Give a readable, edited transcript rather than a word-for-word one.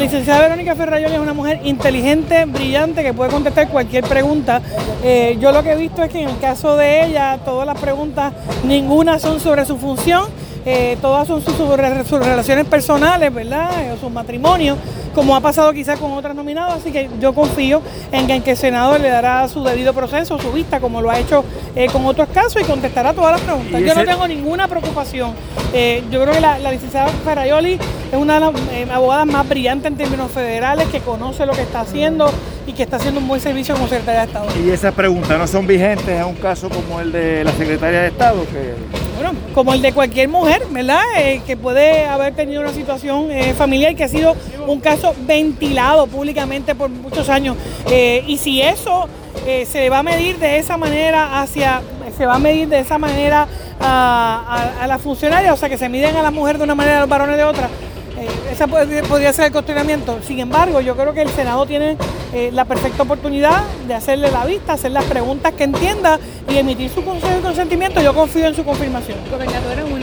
licenciada Verónica Ferrayoli es una mujer inteligente, brillante, que puede contestar cualquier pregunta. Yo lo que he visto es que en el caso de ella, todas las preguntas, ninguna son sobre su función, todas son sobre sus relaciones personales, ¿verdad? O su matrimonio, como ha pasado quizás con otras nominadas, así que yo confío en que el Senado le dará su debido proceso, su vista, como lo ha hecho con otros casos, y contestará todas las preguntas. Yo no tengo ninguna preocupación. Yo creo que la licenciada Ferrayoli es una de las abogadas más brillantes en términos federales, que conoce lo que está haciendo y que está haciendo un buen servicio como secretaria de Estado. ¿Y esas preguntas no son vigentes en un caso como el de la secretaria de Estado? Bueno, como el de cualquier mujer, ¿verdad? Que puede haber tenido una situación familiar, que ha sido un caso ventilado públicamente por muchos años. Y si eso se va a medir de esa manera a la funcionaria, o sea, que se miden a la mujer de una manera y a los varones de otra, esa podría ser el cuestionamiento. Sin embargo, yo creo que el Senado tiene la perfecta oportunidad de hacerle la vista, hacer las preguntas que entienda y emitir su consejo y consentimiento. Yo confío en su confirmación. Gobernadora,